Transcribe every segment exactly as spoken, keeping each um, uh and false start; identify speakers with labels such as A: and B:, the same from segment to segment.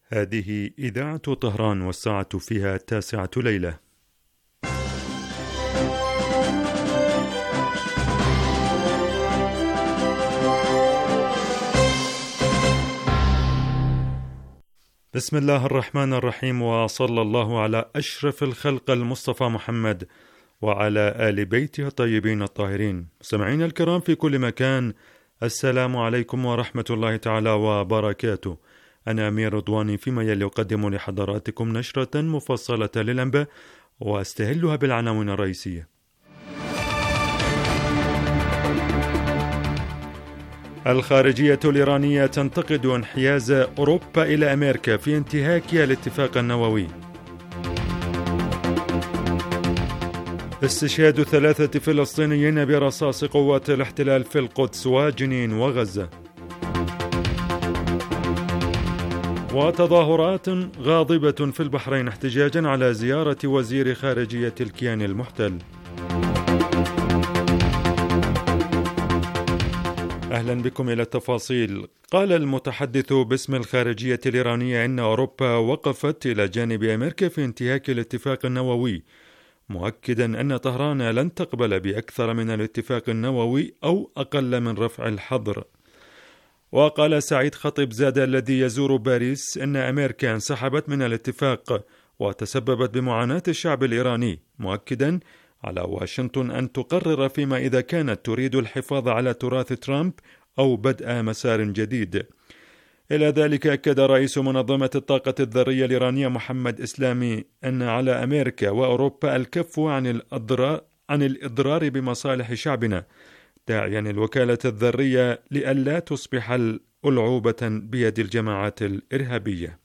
A: هذه إذاعة طهران والساعة فيها التاسعة ليلة. بسم الله الرحمن الرحيم، وصلى الله على أشرف الخلق المصطفى محمد وعلى آل بيته الطيبين الطاهرين. مستمعينا الكرام في كل مكان، السلام عليكم ورحمة الله تعالى وبركاته. أنا أمير رضواني فيما يلي أقدم لحضراتكم نشرة مفصلة للأنباء وأستهلها بالعناوين الرئيسية. الخارجية الإيرانية تنتقد انحياز أوروبا إلى أمريكا في انتهاكها الاتفاق النووي. استشهاد ثلاثة فلسطينيين برصاص قوات الاحتلال في القدس وجنين وغزة. وتظاهرات غاضبة في البحرين احتجاجا على زيارة وزير خارجية الكيان المحتل. أهلا بكم إلى التفاصيل. قال المتحدث باسم الخارجية الإيرانية إن أوروبا وقفت إلى جانب أمريكا في انتهاك الاتفاق النووي، مؤكدا أن طهران لن تقبل بأكثر من الاتفاق النووي أو أقل من رفع الحظر. وقال سعيد خطيب زاد الذي يزور باريس إن أمريكا انسحبت من الاتفاق وتسببت بمعاناة الشعب الإيراني، مؤكدا على واشنطن أن تقرر فيما إذا كانت تريد الحفاظ على تراث ترامب أو بدء مسار جديد. إلى ذلك أكد رئيس منظمة الطاقة الذرية الإيرانية محمد إسلامي أن على أمريكا وأوروبا الكف عن الإضرار, عن الإضرار بمصالح شعبنا، داعيا الوكالة الذرية لئلا تصبح ألعوبة بيد الجماعات الإرهابية.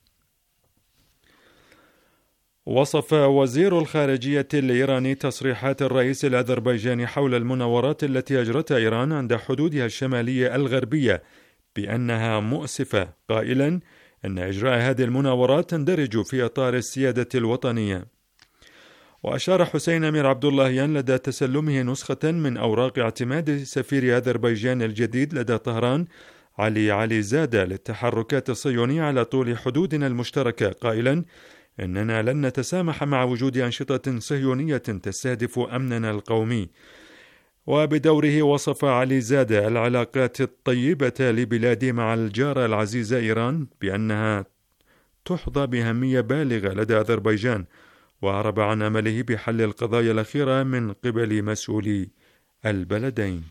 A: وصف وزير الخارجية الإيراني تصريحات الرئيس الأذربيجاني حول المناورات التي أجرتها إيران عند حدودها الشمالية الغربية بأنها مؤسفة، قائلا أن إجراء هذه المناورات تندرج في إطار السيادة الوطنية. وأشار حسين أمير عبد اللهيان لدى تسلمه نسخة من أوراق اعتماد سفير أذربيجان الجديد لدى طهران علي علي زادة للتحركات الصهيونية على طول حدودنا المشتركة، قائلا إننا لن نتسامح مع وجود أنشطة صهيونية تستهدف أمننا القومي. وبدوره وصف علي زادة العلاقات الطيبة لبلاده مع الجارة العزيزة إيران بأنها تحظى بأهمية بالغة لدى أذربيجان، وأعرب عن أمله بحل القضايا الأخيرة من قبل مسؤولي البلدين.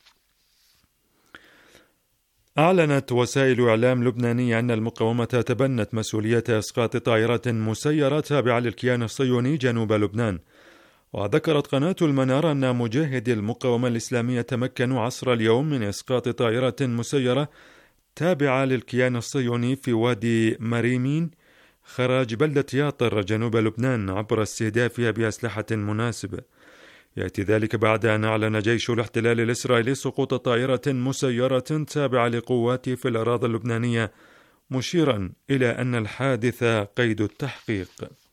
A: أعلنت وسائل إعلام لبنانية أن المقاومة تبنت مسؤولية إسقاط طائرة مسيرة تابعة للكيان الصهيوني جنوب لبنان. وذكرت قناة المنار أن مجاهدي المقاومة الإسلامية تمكنوا عصر اليوم من إسقاط طائرة مسيرة تابعة للكيان الصهيوني في وادي مريمين خراج بلدة ياطر جنوب لبنان عبر استهدافها بأسلحة مناسبة. يأتي ذلك بعد أن أعلن جيش الاحتلال الإسرائيلي سقوط طائرة مسيرة تابعة لقواته في الأراضي اللبنانية، مشيرا إلى أن الحادث قيد التحقيق.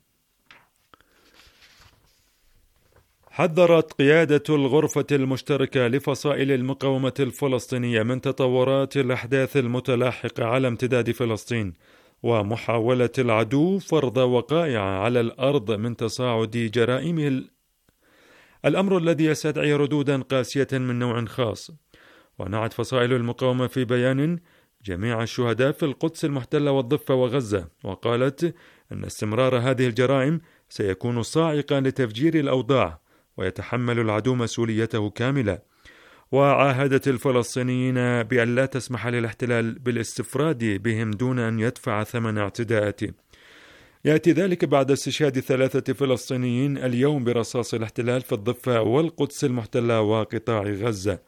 A: حذرت قيادة الغرفة المشتركة لفصائل المقاومة الفلسطينية من تطورات الأحداث المتلاحقة على امتداد فلسطين ومحاولة العدو فرض وقائع على الأرض من تصاعد جرائمه، الأمر الذي يستدعي ردودا قاسية من نوع خاص. ونعت فصائل المقاومة في بيان جميع الشهداء في القدس المحتلة والضفة وغزة، وقالت أن استمرار هذه الجرائم سيكون صاعقا لتفجير الأوضاع ويتحمل العدو مسؤوليته كاملة. وعاهدت الفلسطينيين بأن لا تسمح للاحتلال بالاستفراد بهم دون أن يدفع ثمن اعتداءاته. يأتي ذلك بعد استشهاد ثلاثة فلسطينيين اليوم برصاص الاحتلال في الضفة والقدس المحتلة وقطاع غزة.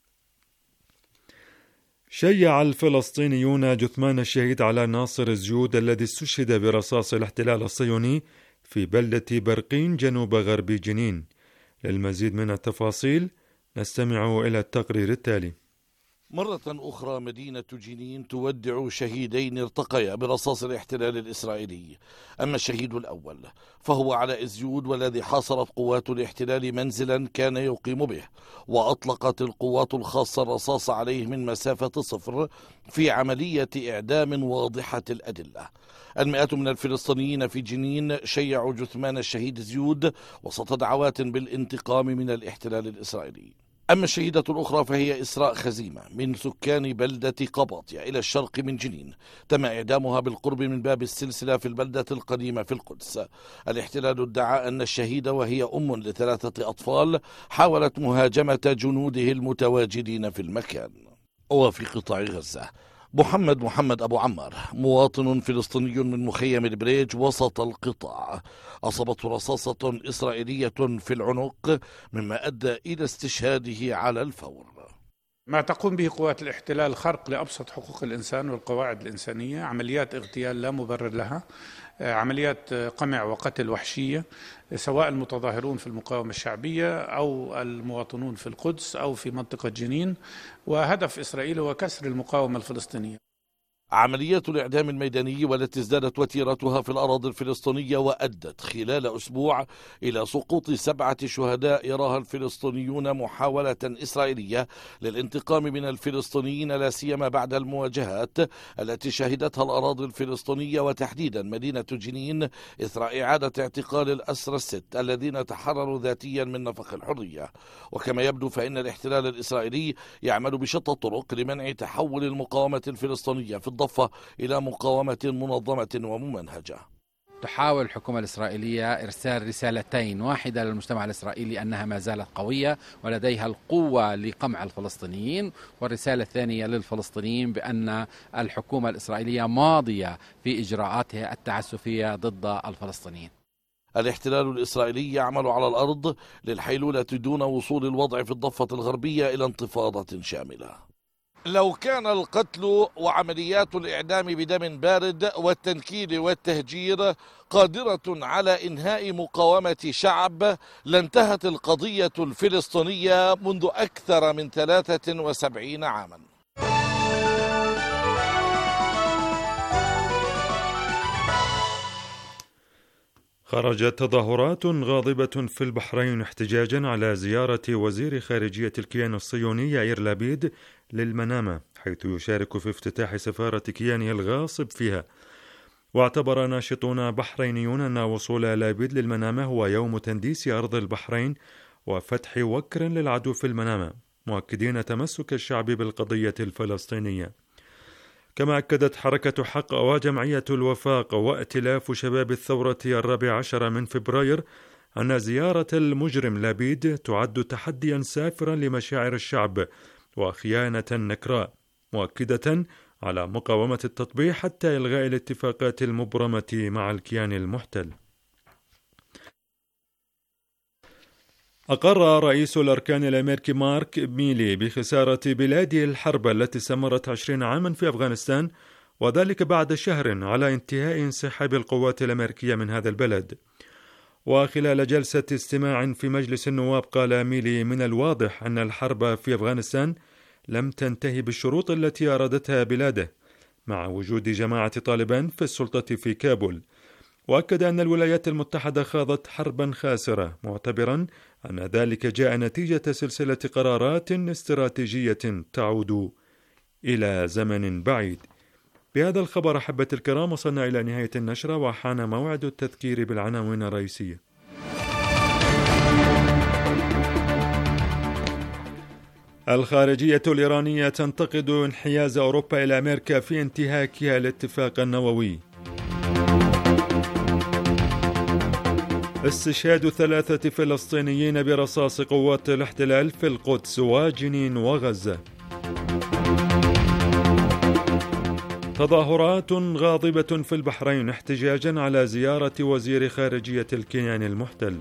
A: شيع الفلسطينيون جثمان الشهيد على ناصر الزيود الذي استشهد برصاص الاحتلال الصهيوني في بلدة برقين جنوب غرب جنين. للمزيد من التفاصيل نستمع إلى التقرير التالي.
B: مرة أخرى مدينة جنين تودع شهيدين ارتقيا برصاص الاحتلال الإسرائيلي. أما الشهيد الأول فهو علاء زيود، والذي حاصرت قوات الاحتلال منزلا كان يقيم به، وأطلقت القوات الخاصة الرصاص عليه من مسافة صفر في عملية إعدام واضحة الأدلة. المئات من الفلسطينيين في جنين شيعوا جثمان الشهيد زيود وسط دعوات بالانتقام من الاحتلال الإسرائيلي. أما الشهيدة الأخرى فهي إسراء خزيمة من سكان بلدة قباطيا إلى الشرق من جنين، تم إعدامها بالقرب من باب السلسلة في البلدة القديمة في القدس. الاحتلال ادعى أن الشهيدة، وهي أم لثلاثة أطفال، حاولت مهاجمة جنوده المتواجدين في المكان. وفي قطاع غزة، محمد محمد أبو عمار مواطن فلسطيني من مخيم البريج وسط القطاع أصابته رصاصة إسرائيلية في العنق، مما أدى إلى استشهاده على الفور.
C: ما تقوم به قوات الاحتلال خرق لأبسط حقوق الإنسان والقواعد الإنسانية، عمليات اغتيال لا مبرر لها، عمليات قمع وقتل وحشية، سواء المتظاهرون في المقاومة الشعبية أو المواطنون في القدس أو في منطقة جنين، وهدف إسرائيل هو كسر المقاومة الفلسطينية.
B: عمليات الإعدام الميداني والتي ازدادت وتيرتها في الأراضي الفلسطينية وأدت خلال أسبوع إلى سقوط سبعة شهداء يراها الفلسطينيون محاولة إسرائيلية للانتقام من الفلسطينيين، لا سيما بعد المواجهات التي شهدتها الأراضي الفلسطينية وتحديدا مدينة جنين إثر إعادة اعتقال الأسرى الست الذين تحرروا ذاتيا من نفق الحرية. وكما يبدو فإن الاحتلال الإسرائيلي يعمل بشتى الطرق لمنع تحول المقاومة الفلسطينية في الضفة إلى مقاومة منظمة وممنهجة.
D: تحاول الحكومة الإسرائيلية إرسال رسالتين، واحدة للمجتمع الإسرائيلي أنها ما زالت قوية ولديها القوة لقمع الفلسطينيين، والرسالة الثانية للفلسطينيين بأن الحكومة الإسرائيلية ماضية في إجراءاتها التعسفية ضد الفلسطينيين.
B: الاحتلال الإسرائيلي يعمل على الأرض للحيلولة دون وصول الوضع في الضفة الغربية إلى انتفاضة شاملة. لو كان القتل وعمليات الإعدام بدم بارد والتنكيل والتهجير قادرة على إنهاء مقاومة شعب، لانتهت القضية الفلسطينية منذ أكثر من ثلاثة وسبعين عاما.
A: خرجت تظاهرات غاضبة في البحرين احتجاجا على زيارة وزير خارجية الكيان الصهيوني يائير لابيد للمنامة، حيث يشارك في افتتاح سفارة كيانه الغاصب فيها. واعتبر ناشطون بحرينيون أن وصول لابيد للمنامة هو يوم تنديس أرض البحرين وفتح وكر للعدو في المنامة، مؤكدين تمسك الشعب بالقضية الفلسطينية. كما أكدت حركة حق وجمعية الوفاق وائتلاف شباب الثورة الرابع عشر من فبراير أن زيارة المجرم لابيد تعد تحديا سافرا لمشاعر الشعب وخيانة نكراء، مؤكدة على مقاومة التطبيع حتى إلغاء الاتفاقات المبرمة مع الكيان المحتل. أقر رئيس الأركان الأمريكي مارك ميلي بخسارة بلاده الحرب التي استمرت عشرين عاما في أفغانستان، وذلك بعد شهر على انتهاء انسحاب القوات الأمريكية من هذا البلد. وخلال جلسة استماع في مجلس النواب قال ميلي: من الواضح أن الحرب في أفغانستان لم تنتهي بالشروط التي أرادتها بلاده مع وجود جماعة طالبان في السلطة في كابول. وأكد أن الولايات المتحدة خاضت حربا خاسرة، معتبرا أن ذلك جاء نتيجة سلسلة قرارات استراتيجية تعود إلى زمن بعيد. بهذا الخبر أحبة الكرام وصلنا إلى نهاية النشرة، وحان موعد التذكير بالعناوين الرئيسية. الخارجية الإيرانية تنتقد انحياز أوروبا إلى أمريكا في انتهاكها الاتفاق النووي. استشهاد ثلاثة فلسطينيين برصاص قوات الاحتلال في القدس وجنين وغزة. تظاهرات غاضبة في البحرين احتجاجا على زيارة وزير خارجية الكيان المحتل.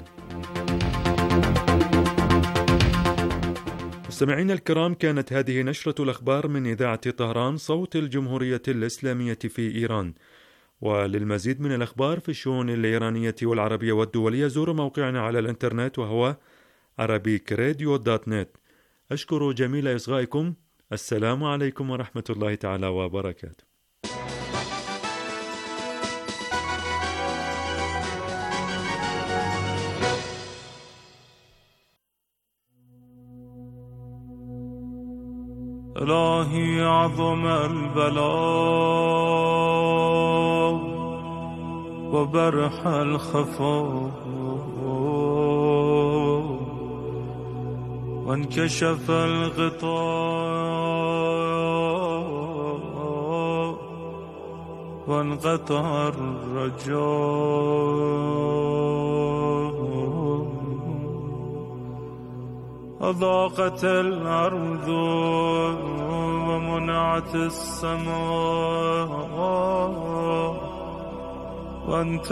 A: مستمعين الكرام، كانت هذه نشرة الأخبار من إذاعة طهران صوت الجمهورية الإسلامية في إيران. وللمزيد من الأخبار في الشؤون الإيرانية والعربية والدولية زوروا موقعنا على الإنترنت وهو عربيك راديو دوت نت. أشكر جميل إصغائكم، السلام عليكم ورحمة الله تعالى وبركاته.
E: إلهي عظم البلاء وبرح الخفاء وانكشف الغطاء وانقطع الرجاء أضاقت الأرض ومنعت السماء وأنت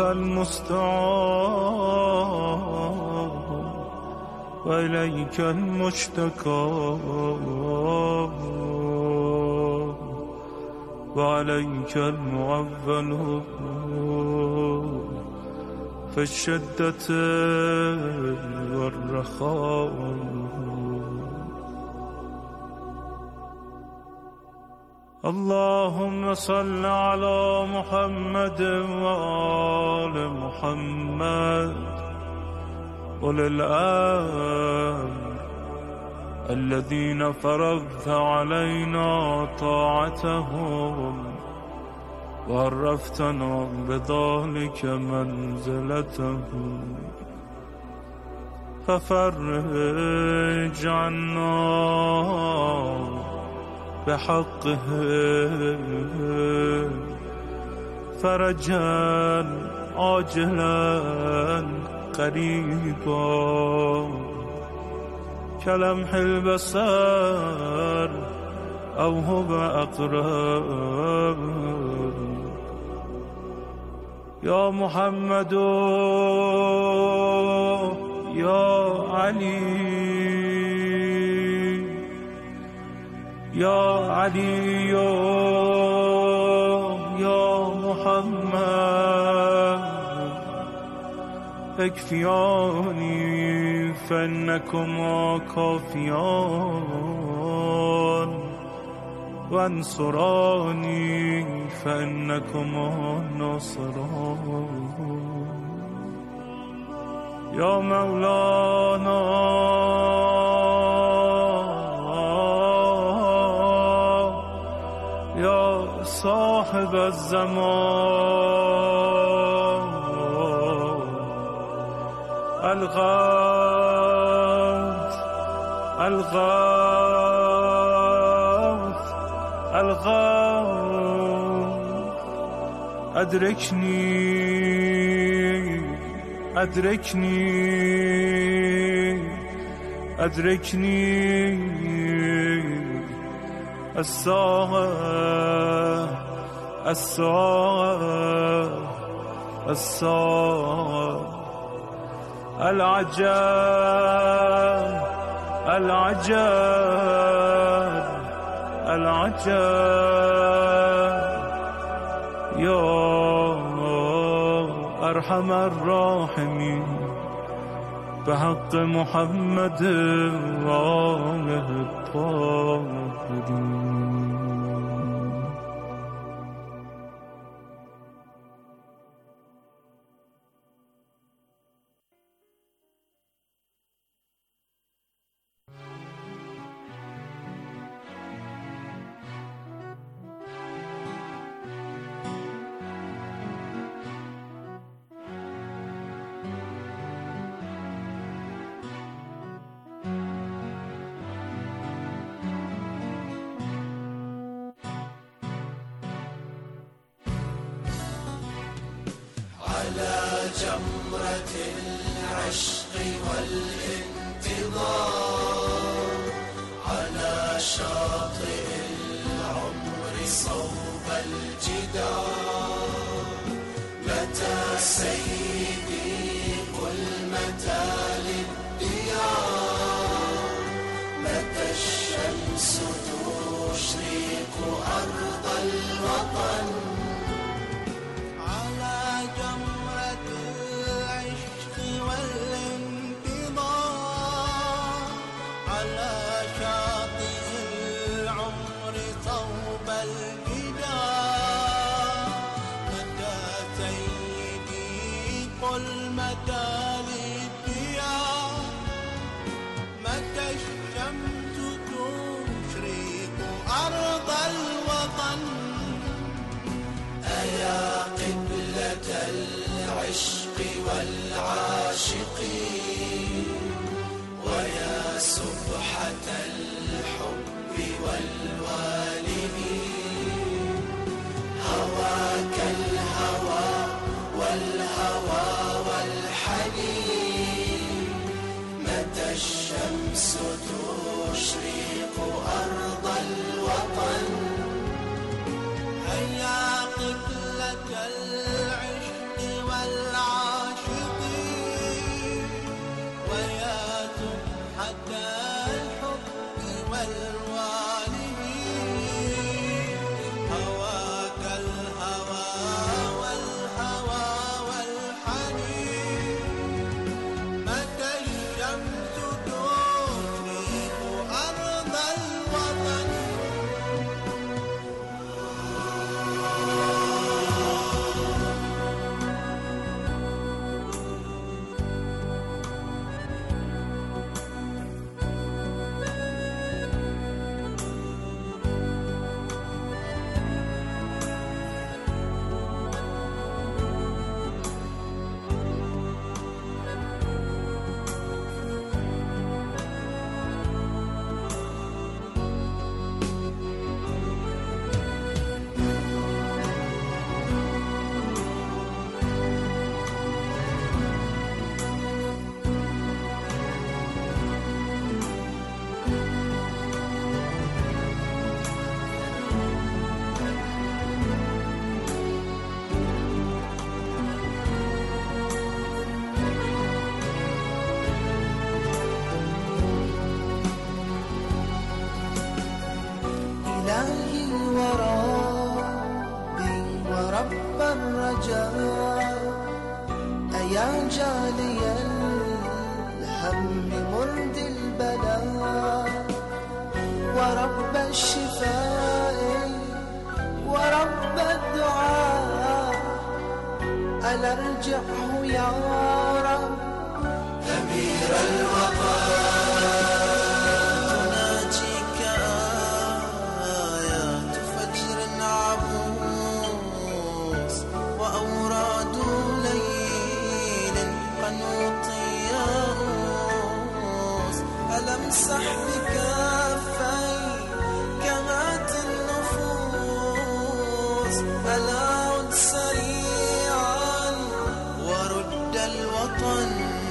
E: المستعان وإليك المشتكى وعليك المعول في الشدة والرخاء. اللهم صل على محمد وآل محمد أولي الأمر الذين فرضت علينا طاعتهم وعرفتنا بذلك منزلتهم، ففرج عنا بحقهم فرجا عاجلا قريبا كلمح البصر أو هو أقرب. يا محمد يا علي يا علي يا محمد اكفياني فإنكما كافيان وانصراني فإنكما ناصران. يا مولانا يا صاحب الزمان الغوث الغوث الغوث أدركني أدركني أدركني الساعة الساعة الساعة العجاب العجاب العجاب. يا أرحم الراحمين بحق محمد وآله الطاهرين.
F: جمرة العشق والانتظار على شاطئ العمر صوب الجدار. متى سيدي قل متى للديار، متى الشمس تشرق أرض الوطن.
G: على شاطئ العمر
F: الجدار. متى سيدي قل متى للديار، متى الشمس تشرق أرض الوطن. أيا قبلة العشق والعاشقين، ويا سبحة الحب والوالدين. هواك الهوى والهوى والحنين، متى الشمس تشرق أرض الوطن. هيا قبلة العشق والعاشقين، ويا سبحة الحب والوالدين. هواك الهوى والهوى والحنين، متى الشمس تشرق أرض الوطن. إلهي وربي ورب الرجاء، أيا جالي الهم مرد البلاء، ورب الشفاء ورب الدعاء، ألا ارجعه يا رب أمير الوطن. امسح بكافي كمات النفوس، ألا عد سريعا ورد الوطن.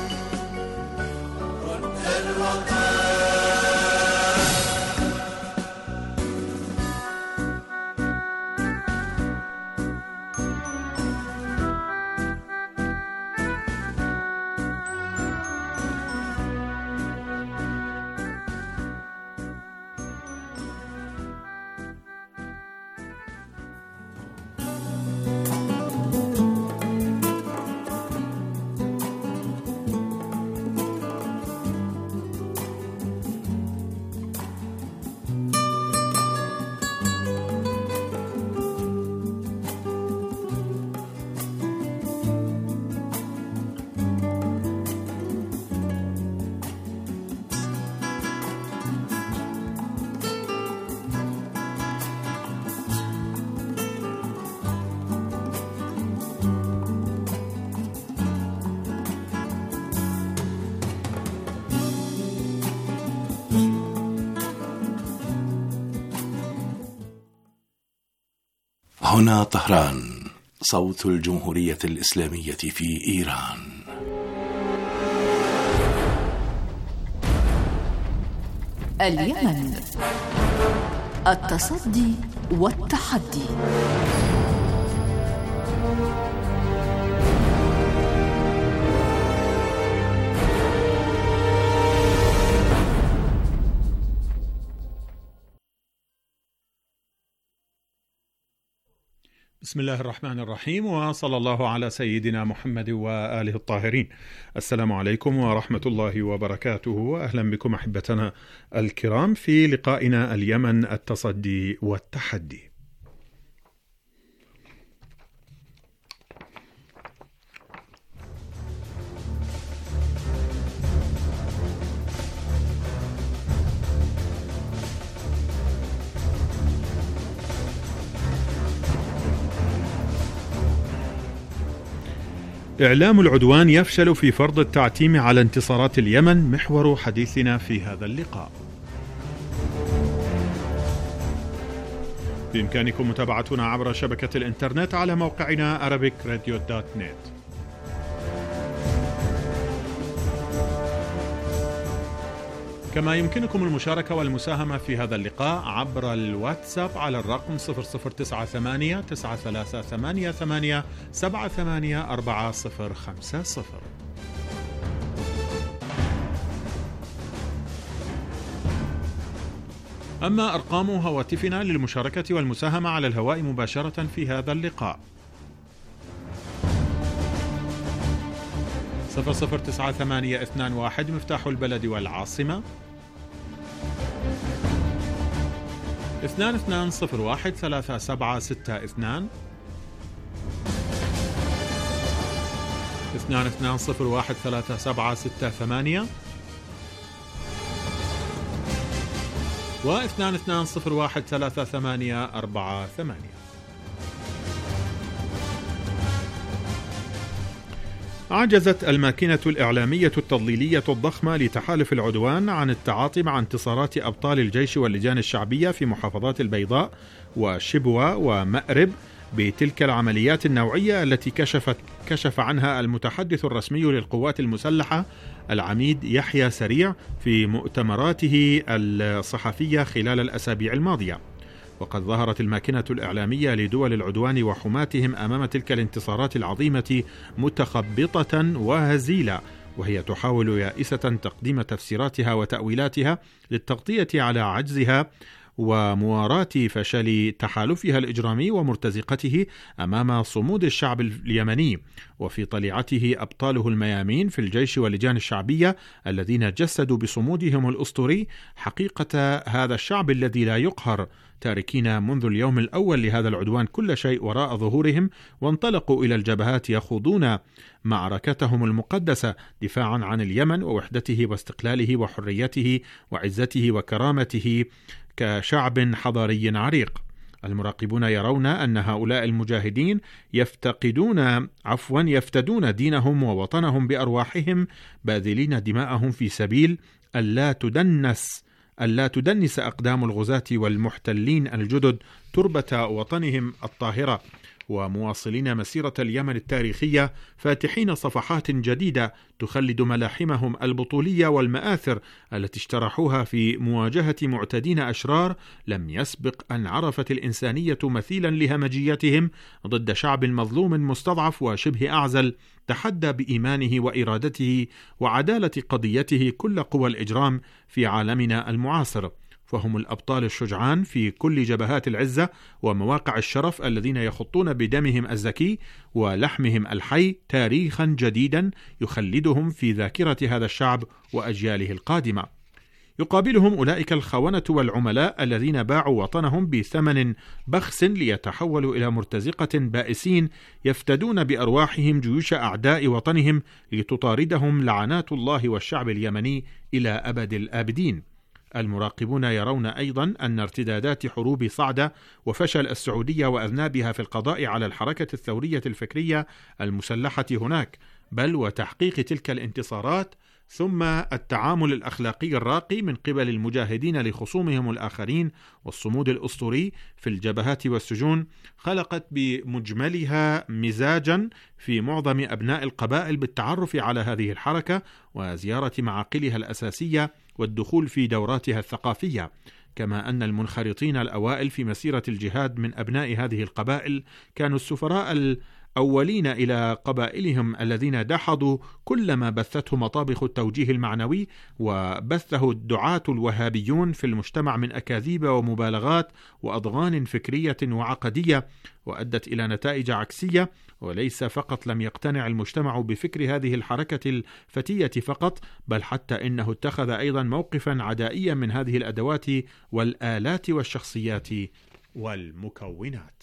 F: رد الوطن.
G: هنا طهران، صوت الجمهورية الإسلامية في إيران.
H: اليمن، التصدي والتحدي.
I: بسم الله الرحمن الرحيم، وصلى الله على سيدنا محمد وآله الطاهرين. السلام عليكم ورحمة الله وبركاته، أهلا بكم أحبتنا الكرام في لقائنا اليمن، التصدي والتحدي. إعلام العدوان يفشل في فرض التعتيم على انتصارات اليمن، محور حديثنا في هذا اللقاء. بإمكانكم متابعتنا عبر شبكة الإنترنت على موقعنا arabic radio دوت نت. كما يمكنكم المشاركة والمساهمة في هذا اللقاء عبر الواتساب على الرقم صفر صفر تسعة ثمانية تسعة ثلاثة ثمانية ثمانية سبعة ثمانية أربعة صفر خمسة صفر. أما أرقام هواتفنا للمشاركة والمساهمة على الهواء مباشرة في هذا اللقاء: صفر صفر تسعة ثمانية اثنان واحد مفتاح البلد والعاصمة، اثنان اثنان صفر واحد ثلاثة سبعة ستة اثنان، اثنان اثنان صفر واحد ثلاثة سبعة ستة ثمانية، واثنان اثنان صفر واحد ثلاثة ثمانية أربعة ثمانية. عجزت الماكينة الإعلامية التضليلية الضخمة لتحالف العدوان عن التعاطي مع انتصارات أبطال الجيش واللجان الشعبية في محافظات البيضاء وشبوة ومأرب بتلك العمليات النوعية التي كشفت كشف عنها المتحدث الرسمي للقوات المسلحة العميد يحيى سريع في مؤتمراته الصحفية خلال الأسابيع الماضية. وقد ظهرت الماكينة الإعلامية لدول العدوان وحماتهم أمام تلك الانتصارات العظيمة متخبطة وهزيلة، وهي تحاول يائسة تقديم تفسيراتها وتأويلاتها للتغطية على عجزها ومواراة فشل تحالفها الإجرامي ومرتزقته أمام صمود الشعب اليمني، وفي طليعته أبطاله الميامين في الجيش واللجان الشعبية الذين جسدوا بصمودهم الأسطوري حقيقة هذا الشعب الذي لا يقهر، تاركين منذ اليوم الأول لهذا العدوان كل شيء وراء ظهورهم، وانطلقوا إلى الجبهات يخوضون معركتهم المقدسة دفاعا عن اليمن ووحدته واستقلاله وحريته وعزته وكرامته كشعب حضاري عريق. المراقبون يرون أن هؤلاء المجاهدين يفتقدون عفوا يفتدون دينهم ووطنهم بأرواحهم، باذلين دماءهم في سبيل ألا تدنس ألا تدنس أقدام الغزاة والمحتلين الجدد تربة وطنهم الطاهرة، ومواصلين مسيرة اليمن التاريخية، فاتحين صفحات جديدة تخلد ملاحمهم البطولية والمآثر التي اجترحوها في مواجهة معتدين أشرار لم يسبق أن عرفت الإنسانية مثيلا لهمجيتهم ضد شعب مظلوم مستضعف وشبه أعزل تحدى بإيمانه وإرادته وعدالة قضيته كل قوى الإجرام في عالمنا المعاصر. فهم الأبطال الشجعان في كل جبهات العزة ومواقع الشرف الذين يخطون بدمهم الزكي ولحمهم الحي تاريخا جديدا يخلدهم في ذاكرة هذا الشعب وأجياله القادمة. يقابلهم أولئك الخونة والعملاء الذين باعوا وطنهم بثمن بخس ليتحولوا إلى مرتزقة بائسين يفتدون بأرواحهم جيوش أعداء وطنهم لتطاردهم لعنات الله والشعب اليمني إلى أبد الآبدين. المراقبون يرون أيضا أن ارتدادات حروب صعدة وفشل السعودية وأذنابها في القضاء على الحركة الثورية الفكرية المسلحة هناك، بل وتحقيق تلك الانتصارات، ثم التعامل الأخلاقي الراقي من قبل المجاهدين لخصومهم الآخرين والصمود الأسطوري في الجبهات والسجون، خلقت بمجملها مزاجا في معظم أبناء القبائل بالتعرف على هذه الحركة وزيارة معاقلها الأساسية والدخول في دوراتها الثقافية. كما أن المنخرطين الأوائل في مسيرة الجهاد من أبناء هذه القبائل كانوا السفراء الأولين إلى قبائلهم الذين دحضوا كل ما بثته مطابخ التوجيه المعنوي وبثه الدعاة الوهابيون في المجتمع من أكاذيب ومبالغات وأضغان فكرية وعقدية، وأدت إلى نتائج عكسية. وليس فقط لم يقتنع المجتمع بفكر هذه الحركة الفتية فقط، بل حتى إنه اتخذ أيضا موقفا عدائيا من هذه الأدوات والآلات والشخصيات والمكونات.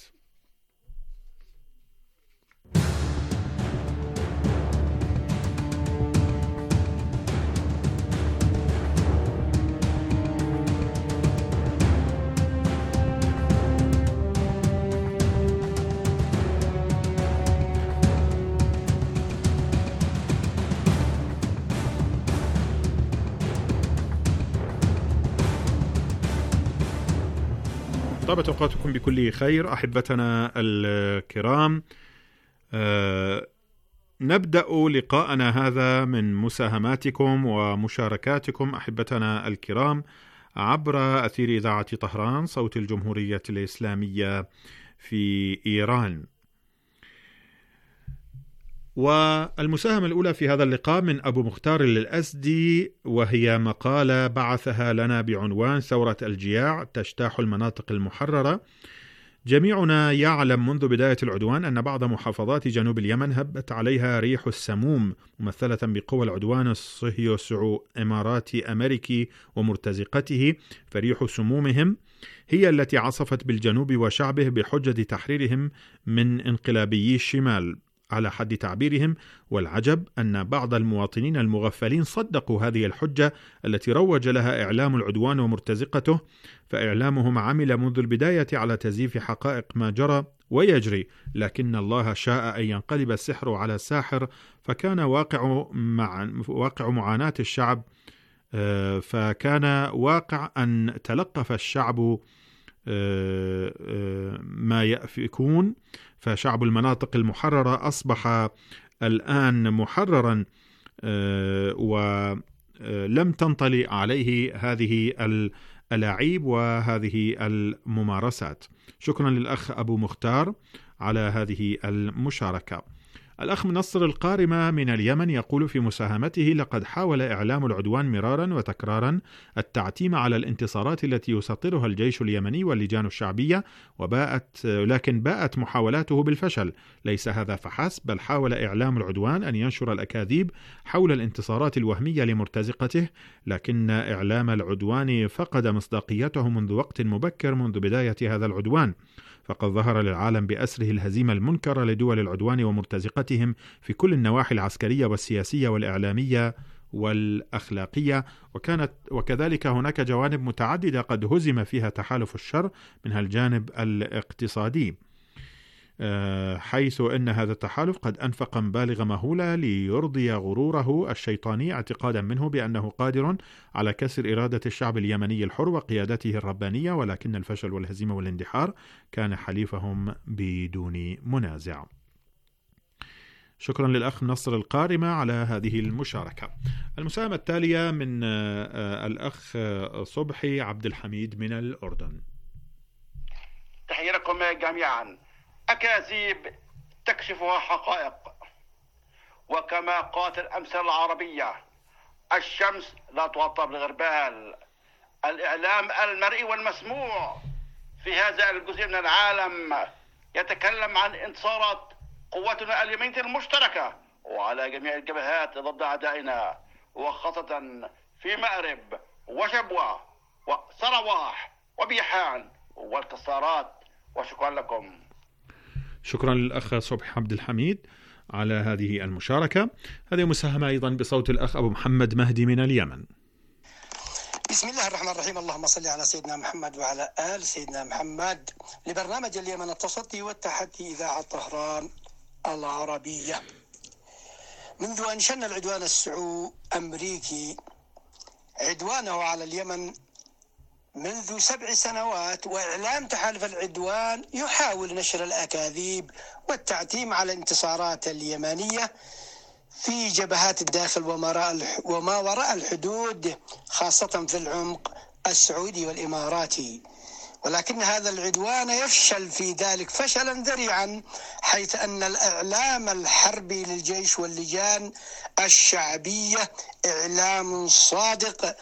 I: طابت أوقاتكم بكل خير أحبتنا الكرام. أه نبدأ لقاءنا هذا من مساهماتكم ومشاركاتكم أحبتنا الكرام عبر أثير إذاعة طهران صوت الجمهورية الإسلامية في إيران. والمساهمة الأولى في هذا اللقاء من أبو مختار الأسدي، وهي مقالة بعثها لنا بعنوان ثورة الجياع تجتاح المناطق المحررة. جميعنا يعلم منذ بداية العدوان أن بعض محافظات جنوب اليمن هبت عليها ريح السموم ممثلة بقوى العدوان الصهيوني إماراتي أمريكي ومرتزقته، فريح سمومهم هي التي عصفت بالجنوب وشعبه بحجة تحريرهم من انقلابيي الشمال على حد تعبيرهم. والعجب أن بعض المواطنين المغفلين صدقوا هذه الحجة التي روج لها إعلام العدوان ومرتزقته، فإعلامهم عمل منذ البداية على تزييف حقائق ما جرى ويجري، لكن الله شاء أن ينقلب السحر على الساحر، فكان واقع مع واقع معاناة الشعب فكان واقع أن تلقف الشعب ما يأفكون، فشعب المناطق المحررة أصبح الآن محررا ولم تنطلي عليه هذه الألاعيب وهذه الممارسات. شكرا للأخ أبو مختار على هذه المشاركة. الأخ منصر القارمة من اليمن يقول في مساهمته: لقد حاول إعلام العدوان مرارا وتكرارا التعتيم على الانتصارات التي يسطرها الجيش اليمني واللجان الشعبية، وباءت لكن باءت محاولاته بالفشل. ليس هذا فحسب، بل حاول إعلام العدوان أن ينشر الأكاذيب حول الانتصارات الوهمية لمرتزقته، لكن إعلام العدوان فقد مصداقيته منذ وقت مبكر منذ بداية هذا العدوان، فقد ظهر للعالم بأسره الهزيمة المنكرة لدول العدوان ومرتزقتهم في كل النواحي العسكرية والسياسية والإعلامية والأخلاقية، وكانت وكذلك هناك جوانب متعددة قد هزم فيها تحالف الشر، منها الجانب الاقتصادي، حيث أن هذا التحالف قد أنفق مبالغ مهولة ليرضي غروره الشيطاني، اعتقادا منه بأنه قادر على كسر إرادة الشعب اليمني الحر وقيادته الربانية، ولكن الفشل والهزيمة والاندحار كان حليفهم بدون منازع. شكرا للأخ نصر القارمة على هذه المشاركة. المساهمة التالية من الأخ صبحي عبد الحميد من الأردن.
J: تحية لكم جميعا. أكاذيب تكشفها حقائق، وكما قالت الأمثال العربية: الشمس لا تغطى بالغربال. الإعلام المرئي والمسموع في هذا الجزء من العالم يتكلم عن انتصارات قواتنا اليمنية المشتركة وعلى جميع الجبهات ضد أعدائنا، وخاصة في مأرب وشبوة وسرواح وبيحان والكسارات. وشكرا لكم.
I: شكرا للأخ صبحي عبد الحميد على هذه المشاركة. هذه مساهمة أيضا بصوت الأخ أبو محمد مهدي من اليمن.
K: بسم الله الرحمن الرحيم. اللهم صل على سيدنا محمد وعلى آل سيدنا محمد. لبرنامج اليمن التصدي والتحدي إذاعة طهران العربية. منذ أن شن العدوان السعودي أمريكي عدوانه على اليمن منذ سبع سنوات، وإعلام تحالف العدوان يحاول نشر الأكاذيب والتعتيم على الانتصارات اليمنية في جبهات الداخل وما وراء الحدود، خاصة في العمق السعودي والإماراتي. ولكن هذا العدوان يفشل في ذلك فشلا ذريعا، حيث أن الإعلام الحربي للجيش واللجان الشعبية إعلام صادق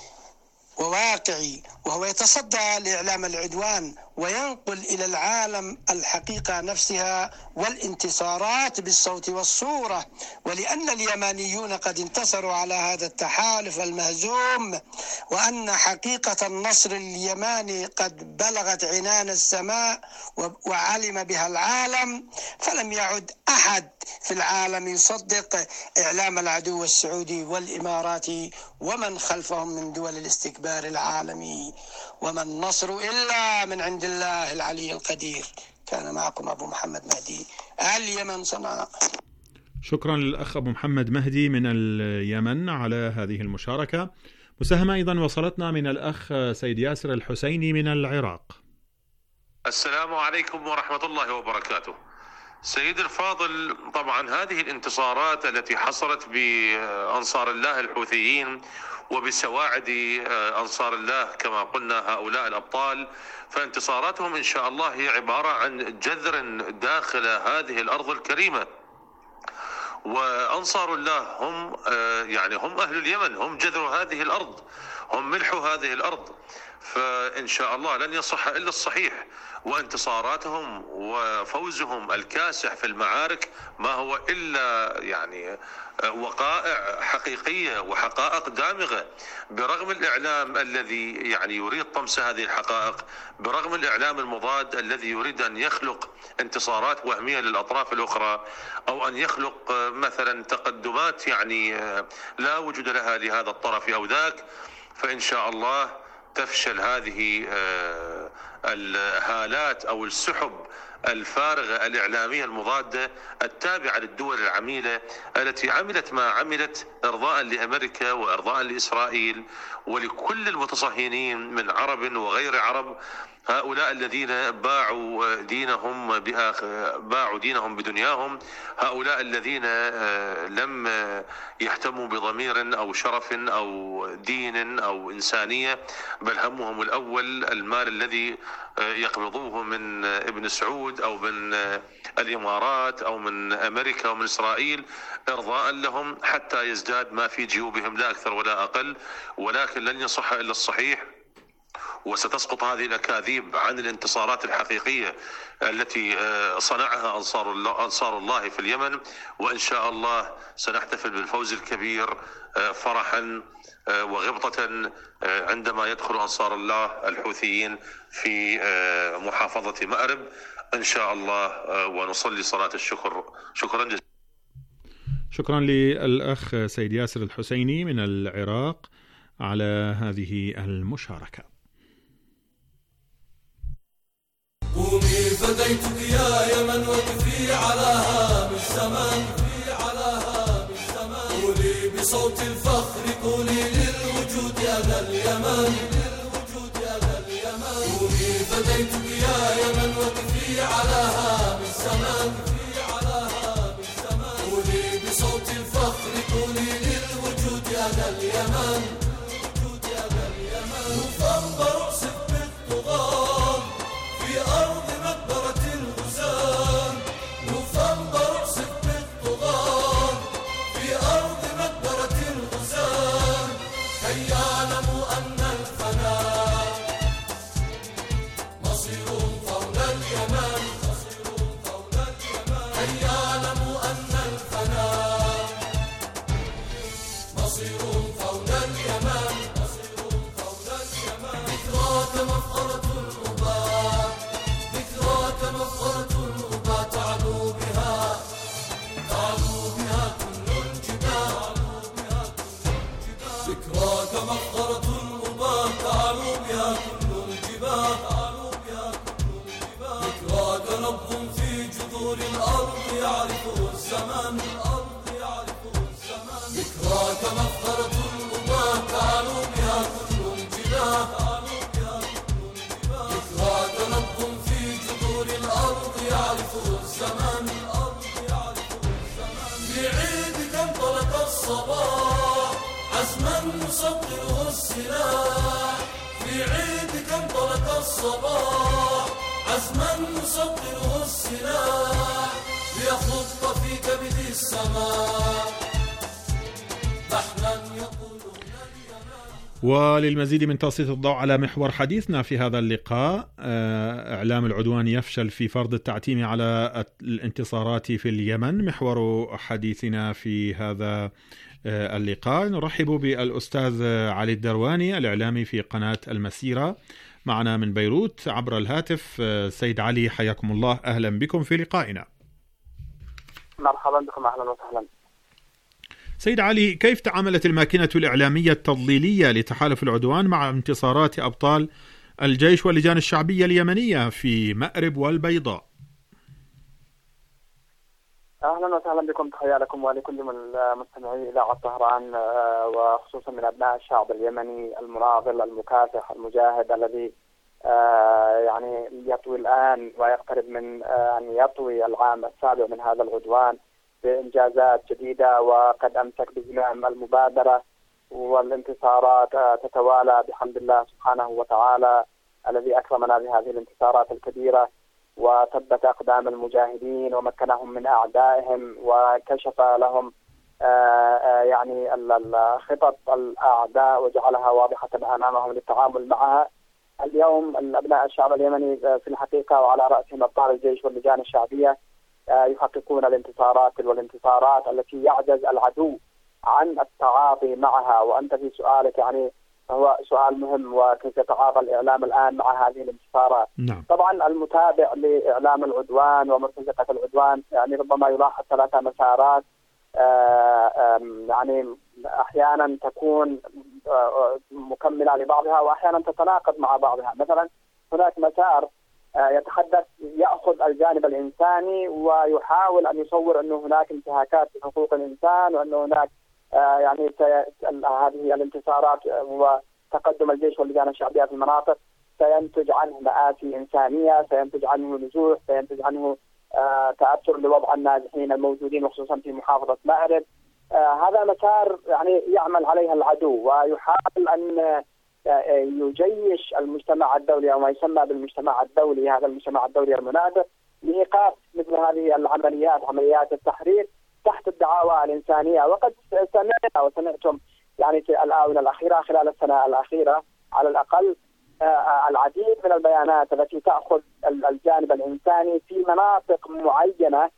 K: وواقعي، وهو يتصدى لإعلام العدوان وينقل إلى العالم الحقيقة نفسها والانتصارات بالصوت والصورة. ولأن اليمانيون قد انتصروا على هذا التحالف المهزوم، وأن حقيقة النصر اليماني قد بلغت عنان السماء وعلم بها العالم، فلم يعد أحد في العالم يصدق إعلام العدو السعودي والإماراتي ومن خلفهم من دول الاستكبار العالمي. وما النصر إلا من عند الله العلي القدير. كان معكم أبو محمد مهدي، اليمن، صنعاء.
I: شكرا للأخ أبو محمد مهدي من اليمن على هذه المشاركة. مساهمة أيضا وصلتنا من الأخ سيد ياسر الحسيني من العراق.
L: السلام عليكم ورحمة الله وبركاته. سيد الفاضل، طبعا هذه الانتصارات التي حصلت بأنصار الله الحوثيين وبسواعد أنصار الله كما قلنا هؤلاء الأبطال، فانتصاراتهم إن شاء الله هي عبارة عن جذر داخل هذه الأرض الكريمة. وأنصار الله هم يعني هم أهل اليمن، هم جذر هذه الأرض، هم ملح هذه الأرض، فإن شاء الله لن يصح إلا الصحيح. وانتصاراتهم وفوزهم الكاسح في المعارك ما هو إلا يعني وقائع حقيقية وحقائق دامغة، برغم الإعلام الذي يعني يريد طمس هذه الحقائق، برغم الإعلام المضاد الذي يريد أن يخلق انتصارات وهمية للأطراف الأخرى، أو أن يخلق مثلا تقدمات يعني لا وجود لها لهذا الطرف أو ذاك. فإن شاء الله تفشل هذه الهالات أو السحب الفارغة الإعلامية المضادة التابعة للدول العميلة التي عملت ما عملت إرضاء لأمريكا وإرضاء لإسرائيل ولكل المتصهينين من عرب وغير عرب، هؤلاء الذين باعوا دينهم باعوا دينهم بدنياهم، هؤلاء الذين لم يهتموا بضمير أو شرف أو دين أو إنسانية، بل همهم الأول المال الذي يقبضوه من ابن سعود أو من الإمارات أو من أمريكا ومن إسرائيل إرضاء لهم حتى يزداد ما في جيوبهم، لا أكثر ولا أقل. ولكن لن يصح إلا الصحيح، وستسقط هذه الأكاذيب عن الانتصارات الحقيقية التي صنعها أنصار الله, أنصار الله في اليمن. وإن شاء الله سنحتفل بالفوز الكبير فرحا وغبطة عندما يدخل أنصار الله الحوثيين في محافظة مأرب إن شاء الله، ونصلي صلاة الشكر. شكرا جزيلا.
I: شكرا للأخ سيد ياسر الحسيني من العراق على هذه المشاركة.
F: قومي فديتك يا يمن وقفي على هام الزمان، في على هام الزمان، قولي بصوت الفخر، قولي للوجود أنا اليمن، للوجود أنا اليمن. قومي فديتك يا يمن وقفي على هام الزمان، في على هام الزمان، قولي بصوت الفخر، قولي للوجود أنا اليمن، للوجود أنا اليمن. وفنض رأسك بالطغاة في أرض مقبرة الغزاة، وفنض رأسك بالطغاة في أرض مقبرة الغزاة، كي يعلموا أن الفناء مصير فوق اليمن، مصير فوق اليمن، كي يعلموا أن الفناء مصير فوق اليمن، مصير فوق اليمن. ذكراك مفخرة الأباء، ذكراك مفخرة الأباء، تعلو بها تعلو بها كل الجبال، ذكراك مفخرة الأباء، تعلو بها كل الجبال، ذكراك نبض في جذور الأرض يعرفه الزمن، الأرض يعرفه الزمن. ذكراك مفخرة الأباء، تعلو بها كل الجبال، ذكراك نبض في جذور الأرض يعرفه الزمن، الأرض يعرفه الزمن. بعيدك انطلق الصباح عزما نصدره السلاح، في عيدك انطلق الصباح عزما نصدره السلاح، ليخط في كبد السماء لحنا يقول.
I: وللمزيد من تسليط الضوء على محور حديثنا في هذا اللقاء، إعلام العدوان يفشل في فرض التعتيم على الانتصارات في اليمن، محور حديثنا في هذا اللقاء. نرحب بالأستاذ علي الدرواني الإعلامي في قناة المسيرة معنا من بيروت عبر الهاتف. سيد علي، حياكم الله، أهلا بكم في لقائنا.
M: مرحبا بكم، أهلا وسهلا.
I: سيد علي، كيف تعاملت الماكينة الإعلامية التضليلية لتحالف العدوان مع انتصارات أبطال الجيش واللجان الشعبية اليمنية في مأرب والبيضاء؟
M: أهلا وسهلا بكم، تحية لكم ولكل مستمعي إذاعة طهران، وخصوصا من أبناء الشعب اليمني المناضل المكافح المجاهد الذي يعني يطوي الآن ويقترب من أن يطوي العام السابع من هذا العدوان بإنجازات جديدة، وقد أمسك بزمام المبادرة، والانتصارات تتوالى بحمد الله سبحانه وتعالى الذي أكرمنا بهذه الانتصارات الكبيرة، وثبت أقدام المجاهدين ومكنهم من أعدائهم وكشف لهم يعني خطط الأعداء وجعلها واضحة أمامهم للتعامل معها. اليوم الأبناء الشعب اليمني في الحقيقة وعلى رأسهم أبطال الجيش واللجان الشعبية يحققون الانتصارات والانتصارات التي يعجز العدو عن التعاطي معها. وأنت في سؤالك يعني هو سؤال مهم، وكيف يتعاطى الإعلام الآن مع هذه الانتصارات.
I: نعم.
M: طبعا المتابع لإعلام العدوان ومرتزقة العدوان يعني ربما يلاحظ ثلاثة مسارات يعني أحيانا تكون مكملة لبعضها وأحيانا تتناقض مع بعضها. مثلا هناك مسار يتحدث يأخذ الجانب الإنساني ويحاول أن يصور أنه هناك انتهاكات في حقوق الإنسان، وأنه هناك يعني هذه الانتصارات وتقدم الجيش واللجان الشعبية في المناطق سينتج عنه مآسي إنسانية، سينتج عنه نزوح، سينتج عنه تأثر لوضع النازحين الموجودين وخصوصا في محافظة مأرب. هذا مسار يعني يعمل عليها العدو، ويحاول أن يجيش المجتمع الدولي أو ما يسمى بالمجتمع الدولي، هذا المجتمع الدولي المنافق، لإيقاف مثل هذه العمليات، عمليات التحرير تحت الدعاوى الإنسانية. وقد سمعنا وسمعتم يعني في الآونة الأخيرة خلال السنة الأخيرة على الأقل العديد من البيانات التي تأخذ الجانب الإنساني في مناطق معينة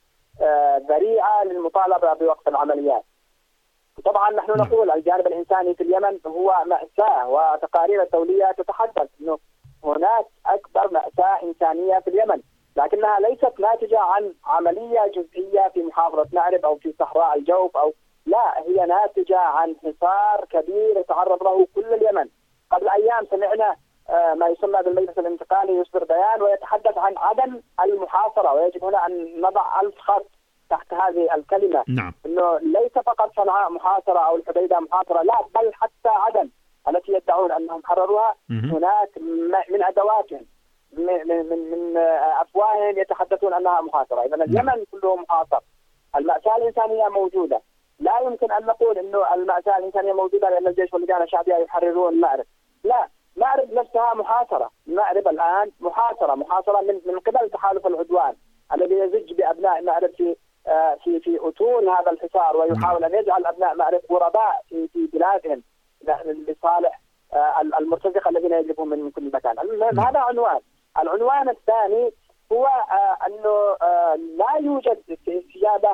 M: ذريعة للمطالبة بوقف العمليات. طبعا نحن نقول الجانب الإنساني في اليمن هو مأساة، وتقارير الدولية تتحدث أنه هناك أكبر مأساة إنسانية في اليمن، لكنها ليست ناتجة عن عملية جزئية في محافظة مأرب أو في صحراء الجوف، أو لا، هي ناتجة عن حصار كبير يتعرض له كل اليمن. قبل أيام سمعنا ما يسمى بالمجلس الانتقالي يصدر بيان ويتحدث عن عدم المحاصرة، ويجب هنا أن نضع ألف خط تحت هذه الكلمة.
I: نعم.
M: إنه ليس فقط صنعاء محاصرة أو الحديدة محاصرة، لا، بل حتى عدن التي يدعون أنهم حرروها هناك من أدواتهم من من من أفواههم يتحدثون أنها محاصرة. إذا اليمن كله محاصر. المأساة الإنسانية موجودة، لا يمكن أن نقول إنه المأساة الإنسانية موجودة لأن الجيش واللجان الشعبية يحررون مأرب، لا، مأرب نفسها محاصرة. مأرب الآن محاصرة محاصرة من من قبل تحالف العدوان الذي يزج بأبناء مأرب في في في أتون هذا الحصار، ويحاول أن يجعل أبناء مأرب غرباء في في بلادهم لصالح المرتزقة الذين يجلبون من كل مكان. هذا عنوان. العنوان الثاني هو أنه لا يوجد استجابة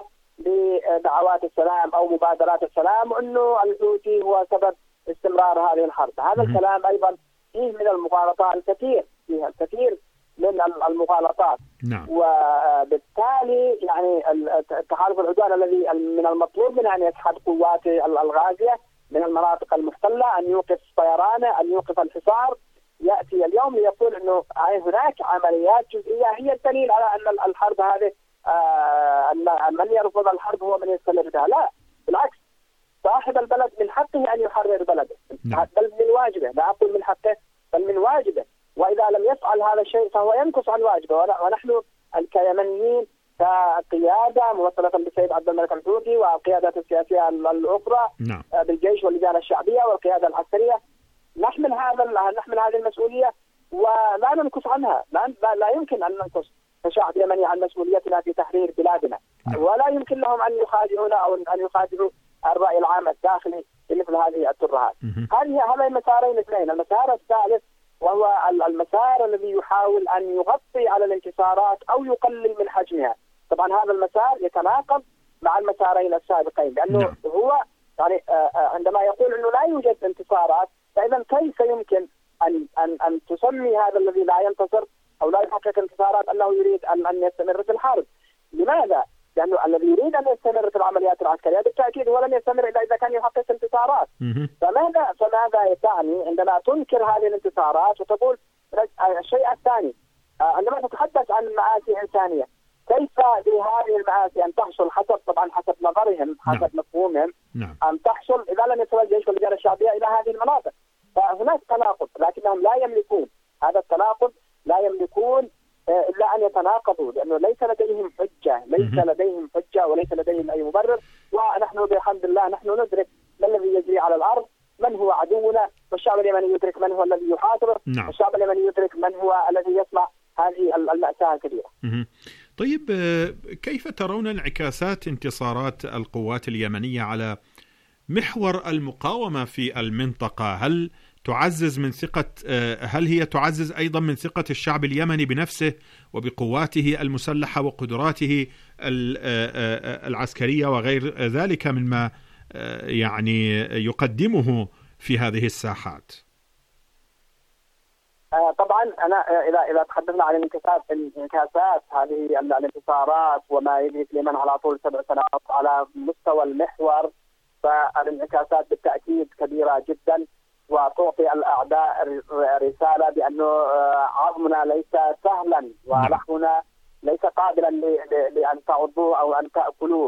M: لدعوات السلام أو مبادرات السلام، وأنه الحوثي هو سبب استمرار هذه الحرب. هذا الكلام أيضا فيه من المغالطات الكثير، فيه الكثير من المغالطات.
I: نعم.
M: وبالتالي يعني تحالف العدوان الذي من المطلوب منه أن يسحب قواته الغازية من المناطق المحتلة، أن يوقف طيرانه، أن يوقف الحصار، يأتي اليوم ليقول أنه هناك عمليات جزئية هي الدليل على أن الحرب هذه أن من يرفض الحرب هو من يستمر بها. لا، بالعكس، صاحب البلد من حقه أن يحرر بلده، بل من واجبه، لا أقول من حقه بل من واجبه. وإذا لم يفعل هذا الشيء فهو ينقص عن واجبه. ونحن الكيمنيين كقيادة ممثلة بالسيد عبد الملك الحوثي والقيادات السياسية الأخرى بالجيش واللجان الشعبية والقيادة العسكرية نحمل هذا نحمل هذه المسؤولية ولا ننقص عنها. لا, لا يمكن أن ننقص كشعب يمني عن مسؤوليتنا في تحرير بلادنا، ولا يمكن لهم أن يخادعونا أو أن يخادعوا الرأي العام الداخلي بمثل هذه الترهات. هذه هذا المسارين الاثنين. المسار الثالث وهو المسار الذي يحاول أن يغطي على الانتصارات أو يقلل من حجمها. طبعا هذا المسار يتناقض مع المسارين السابقين، لأنه نعم. هو يعني عندما يقول أنه لا يوجد انتصارات، فإذا كيف يمكن أن أن أن تسمي هذا الذي لا ينتصر أو لا يحقق انتصارات أنه يريد أن أن يستمر في الحرب؟ لماذا؟ لأنه الذي يريد أن يستمر في العمليات العسكرية بالتأكيد هو لن يستمر إلا إذا كان يحقق انتصارات. فماذا فماذا تعني عندما تنكر هذه الانتصارات وتقول الشيء الثاني عندما تتحدث عن مآسي إنسانية، كيف لهذه المآسي أن تحصل حسب طبعا حسب نظرهم حسب نعم. مفهومهم نعم. أن تحصل إذا لم يصل الجيش واللجان الشعبية إلى هذه المناطق؟ فهناك تناقض، لكنهم لا يملكون هذا التناقض لا يملكون إلا أن يتناقضوا، لأنه ليس لديهم حجة، ليس لديهم حجة وليس لديهم أي مبرر. ونحن بحمد الله نحن ندرك ما الذي يجري على الأرض، من هو عدونا، والشعب اليمني يدرك من هو الذي يحاصره،
I: نعم.
M: والشعب اليمني يدرك من هو الذي يصنع هذه المأساة الكبيرة.
I: طيب كيف ترون انعكاسات انتصارات القوات اليمنية على محور المقاومة في المنطقة؟ هل تعزز من ثقة هل هي تعزز أيضا من ثقة الشعب اليمني بنفسه وبقواته المسلحة وقدراته العسكرية وغير ذلك مما يعني يقدمه في هذه الساحات؟
M: طبعا أنا إذا إذا تحدثنا عن انكسار انعكاسات هذه الانتصارات وما يجري في اليمن على طول سبع سنوات على مستوى المحور، فالانعكاسات بالتأكيد كبيرة جدا، وتعطي الأعداء رسالة بأنه عظمنا ليس سهلا ولحمنا ليس قابلا لأن تعضوه أو أن تأكلوه.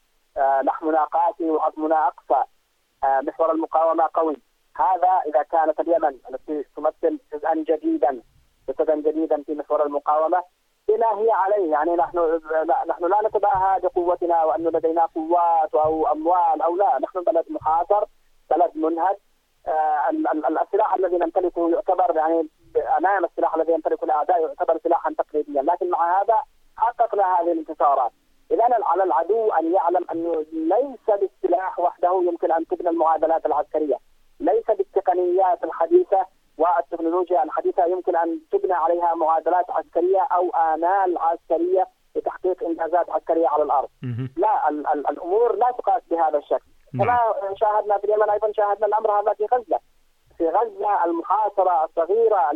M: لحمنا قاسي وعظمنا أقسى، محور المقاومة قوي. هذا إذا كانت اليمن التي تمثل جزءا جديدا جزءا جديدا في محور المقاومة بما هي عليه. يعني نحن نحن لا نتباهى بقوتنا وأن لدينا قوات أو أموال أو لا، نحن بلد محاصر، بلد منهك. آه السلاح الذي نمتلكه يعتبر يعني أمام السلاح الذي يمتلكه الأعداء يعتبر سلاحا تقليديا، لكن مع هذا حققنا هذه الانتصارات. إذن على العدو أن يعلم أنه ليس بالسلاح وحده يمكن أن تبنى المعادلات العسكرية، ليس بالتقنيات الحديثة والتكنولوجيا الحديثة يمكن أن تبنى عليها معادلات عسكرية أو آمال عسكرية لتحقيق إنجازات عسكرية على الأرض. لا، ال ال الأمور لا تقاس بهذا الشكل. كما شاهدنا في اليمن أيضا شاهدنا الأمر هذا في غزة. في غزة المحاصرة الصغيرة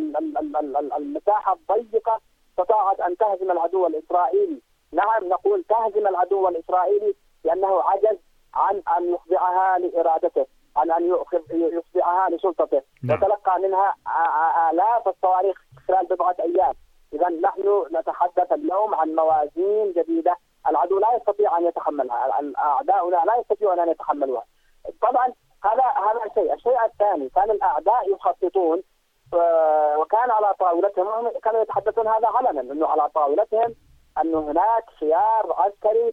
M: المساحة الضيقة استطاعت أن تهزم العدو الإسرائيلي. نعم نقول تهزم العدو الإسرائيلي لأنه عجز عن أن يخضعها لإرادته، عن أن يخضعها لسلطته، وتلقى منها آلاف الصواريخ خلال بضعة أيام. إذا نحن نتحدث اليوم عن موازين جديدة العدو لا يستطيع أن يتحملها، أعداؤنا لا يستطيعون أن يتحملوها. طبعا هذا هذا شيء. الشيء الثاني، كان الأعداء يخططون وكان على طاولتهم، كانوا يتحدثون هذا علنا، أنه على طاولتهم أن هناك خيار عسكري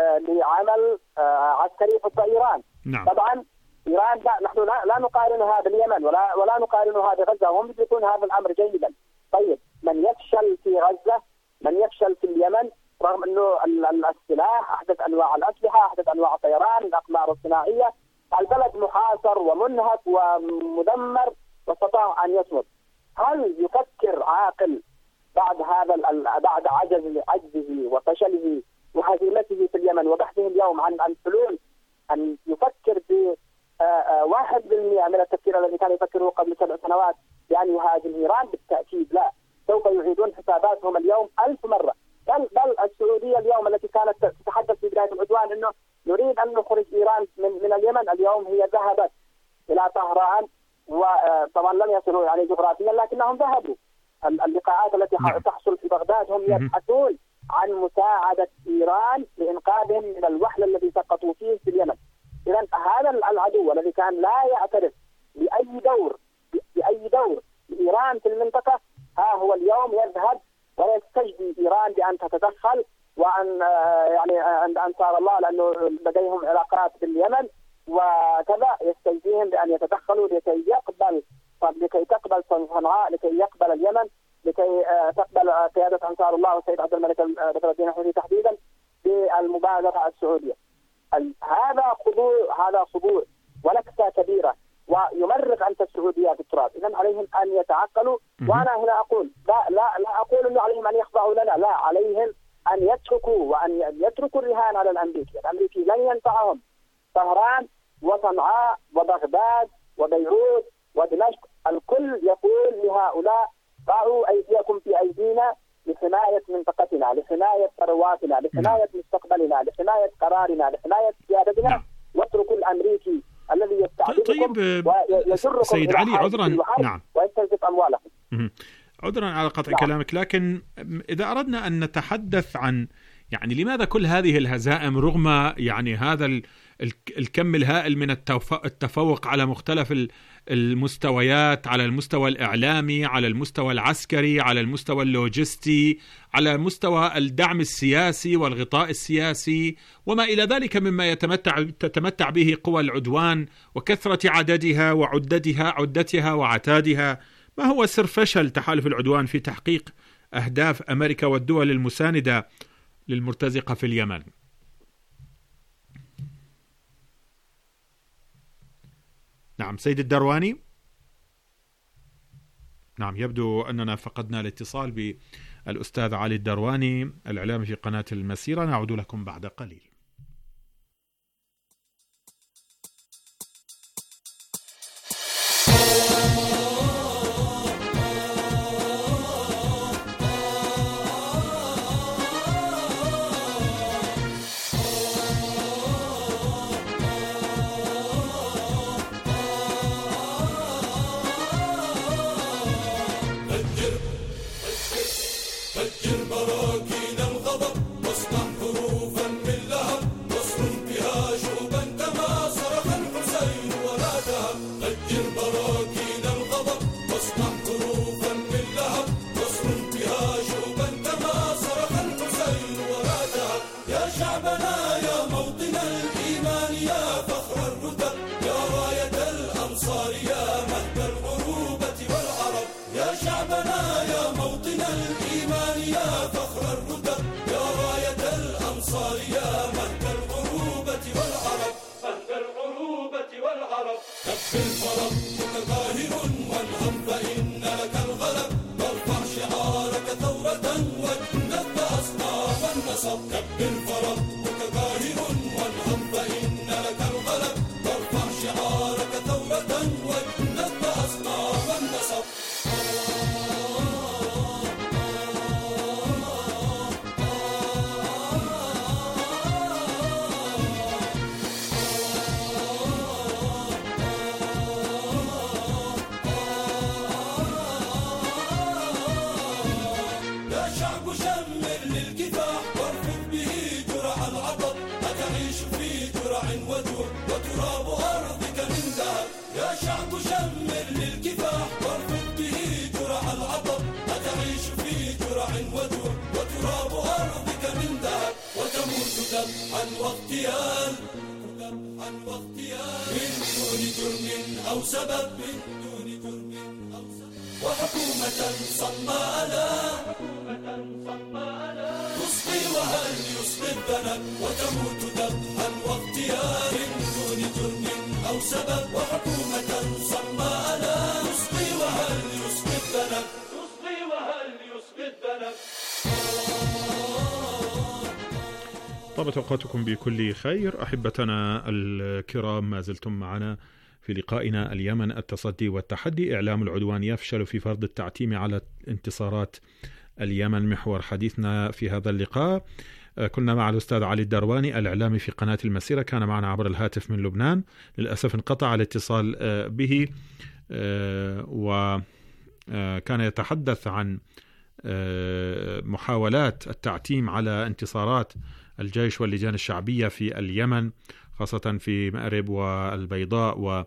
M: لعمل عسكري ضد إيران.
I: نعم.
M: طبعا إيران لا، نحن لا, لا نقارنها باليمن ولا ولا نقارنها بغزة، وهم يدركون هذا الأمر جيدا. طيب من يفشل في غزة، من يفشل في اليمن، رغم أنه السلاح، أحدث أنواع الأسلحة، أحدث أنواع الطيران، الأقمار الصناعية، البلد محاصر ومنهك ومدمر واستطاع أن يصمد. هل يفكر عاقل بعد هذا بعد عجز عجزه وفشله وهزيمته في اليمن وبحثه اليوم عن الحلول أن يفكر ب واحد بالمئة من التفكير الذي كان يفكره قبل سبع سنوات بأن يهاجم إيران؟ بالتأكيد لا. سوف يعيدون حساباتهم اليوم ألف مرة. بل بل السعودية اليوم التي كانت تتحدث في بداية العدوان أنه نريد أن نخرج إيران من من اليمن، اليوم هي ذهبت إلى طهران، وطبعا لم يصلوا يعني جغرافيا لكنهم ذهبوا. اللقاءات التي تحصل في بغداد هم يبحثون عن مساعدة إيران لإنقاذهم من الوحل الذي سقطوا فيه في اليمن. إذن هذا العدو الذي كان لا يعترف بأي دور بأي دور لإيران في المنطقة، ها هو اليوم يذهب ويستجدي إيران بأن تتدخل، وأن يعني أن صار الله لأنه لديهم علاقات باليمن وكذا، يستجديهم بأن يتدخلوا لكي يقبل لكي تقبل صنعاء، لكي يقبل اليمن، لكي تقبل قيادة أنصار الله والسيد عبد الملك بدر الدين الحوثي تحديدا بالمبادرة السعودية. هذا خضوع هذا خضوع ونكسة كبيرة، ويمرق أنت السعودية في التراب. إذن عليهم أن يتعقلوا. وأنا هنا أقول لا لا لا أقول إنه عليهم أن يخضعوا لنا، لا، عليهم أن يتركوا وأن يتركوا الرهان على الأمريكي. الأمريكي لن ينفعهم طهران وصنعاء وبغداد وبيروت ودمشق. الكل يقول لهؤلاء ضعوا أيديكم في أيدينا لحماية منطقتنا، لحماية ثرواتنا، لحماية مستقبلنا، لحماية قرارنا، لحماية سيادتنا، واتركوا الأمريكي الذي يستعبدكم ويجركم
I: سيد علي عذرا
M: نعم ويستنزف أموالكم.
I: عذرا على قطع نعم. كلامك، لكن إذا أردنا أن نتحدث عن يعني لماذا كل هذه الهزائم رغم يعني هذا الكم الهائل من التفوق على مختلف المستويات، على المستوى الإعلامي، على المستوى العسكري، على المستوى اللوجستي، على مستوى الدعم السياسي والغطاء السياسي وما إلى ذلك مما يتمتع تتمتع به قوى العدوان وكثرة عددها وعدتها عدتها وعتادها. ما هو سر فشل تحالف العدوان في تحقيق أهداف أمريكا والدول المساندة للمرتزقة في اليمن؟ نعم سيد الدرواني. نعم يبدو أننا فقدنا الاتصال بالأستاذ علي الدرواني الإعلامي في قناة المسيرة. نعود لكم بعد قليل. طابت أوقاتكم بكل خير. أحبتنا الكرام، ما زلتم معنا في لقائنا اليمن التصدي والتحدي. إعلام العدوان يفشل في فرض التعتيم على انتصارات اليمن، محور حديثنا في هذا اللقاء. كنا مع الأستاذ علي الدرواني الإعلامي في قناة المسيرة، كان معنا عبر الهاتف من لبنان. للأسف انقطع الاتصال به، وكان يتحدث عن محاولات التعتيم على انتصارات الجيش واللجان الشعبية في اليمن، خاصة في مأرب والبيضاء، و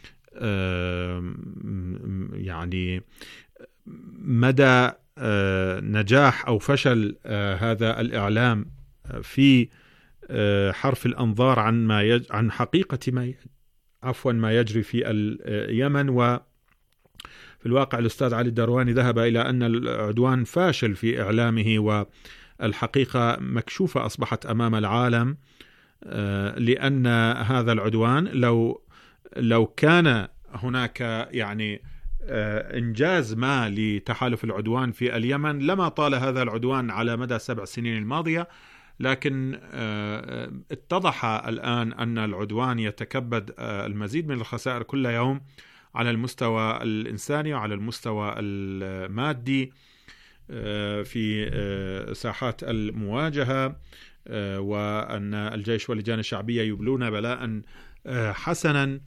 I: يعني مدى نجاح أو فشل هذا الإعلام في حرف الأنظار عن ما يج... عن حقيقة ما ي... عفوا ما يجري في اليمن. وفي الواقع الأستاذ علي الدرواني ذهب إلى أن العدوان فاشل في إعلامه، والحقيقة مكشوفة أصبحت أمام العالم، لأن هذا العدوان لو لو كان هناك يعني إنجاز ما لتحالف العدوان في اليمن لما طال هذا العدوان على مدى سبع سنين الماضية. لكن اتضح الآن أن العدوان يتكبد المزيد من الخسائر كل يوم على المستوى الإنساني وعلى المستوى المادي في ساحات المواجهة، وأن الجيش واللجان الشعبية يبلون بلاء حسنا